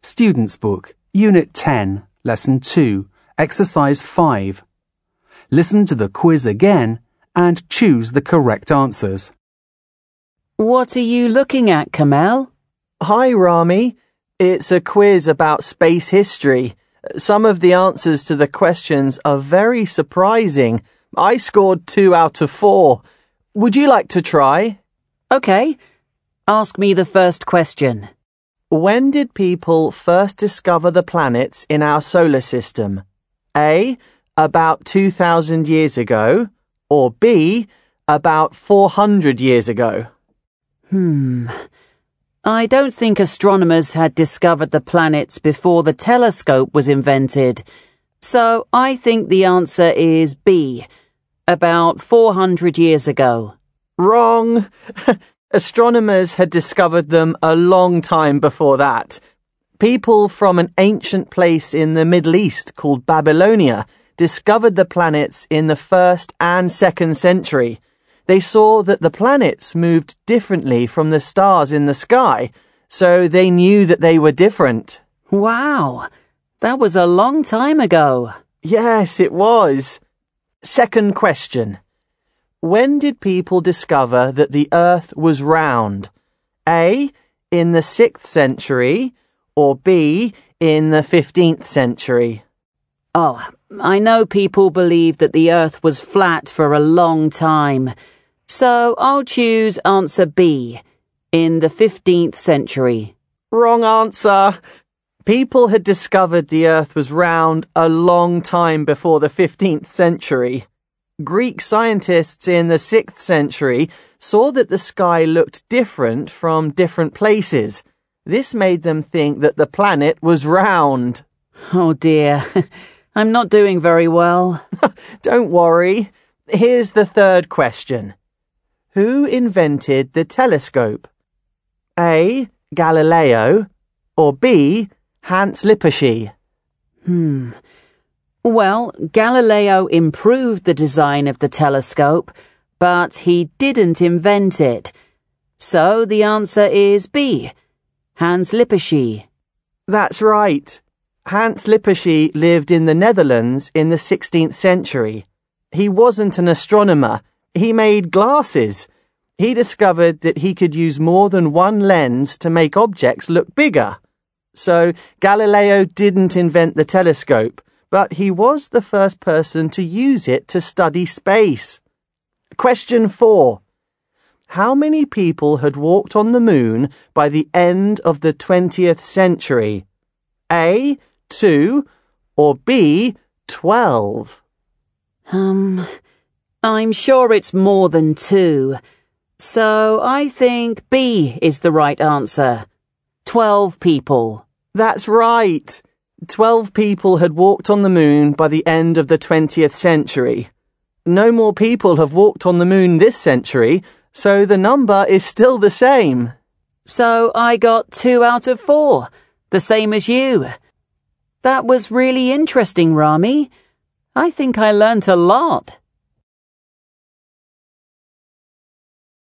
Student's Book, Unit 10, Lesson 2, Exercise 5. Listen to the quiz again and choose the correct answers. What are you looking at, Kamel? Hi, Rami. It's a quiz about space history. Some of the answers to the questions are very surprising. I scored 2 out of 4. Would you like to try? Okay. Ask me the first question. When did people first discover the planets in our solar system? A. About 2,000 years ago, or B. About 400 years ago? I don't think astronomers had discovered the planets before the telescope was invented, so I think the answer is B. About 400 years ago. Wrong. Astronomers had discovered them a long time before that. People from an ancient place in the Middle East called Babylonia discovered the planets in the 1st and 2nd century. They saw that the planets moved differently from the stars in the sky, so they knew that they were different. Wow, that was a long time ago. Yes, it was. Second question. When did people discover that the Earth was round? A. In the 6th century, or B. In the 15th century? Oh, I know people believed that the Earth was flat for a long time, so I'll choose answer B. In the 15th century. Wrong answer. People had discovered the Earth was round a long time before the 15th century. Greek scientists in the 6th century saw that the sky looked different from different places. This made them think that the planet was round. Oh dear, I'm not doing very well. Don't worry. Here's the third question. Who invented the telescope? A. Galileo, or B. Hans Lippershey? Well, Galileo improved the design of the telescope, but he didn't invent it. So the answer is B. Hans Lippershey. That's right. Hans Lippershey lived in the Netherlands in the 16th century. He wasn't an astronomer. He made glasses. He discovered that he could use more than one lens to make objects look bigger. So Galileo didn't invent the telescope, but he was the first person to use it to study space. Question 4. How many people had walked on the moon by the end of the 20th century? A. 2, or B. 12? I'm sure it's more than 2. So I think B is the right answer. 12 people. That's right. 12 people had walked on the moon by the end of the 20th century. No more people have walked on the moon this century, so the number is still the same. So I got 2 out of 4, the same as you. That was really interesting, Rami. I think I learnt a lot.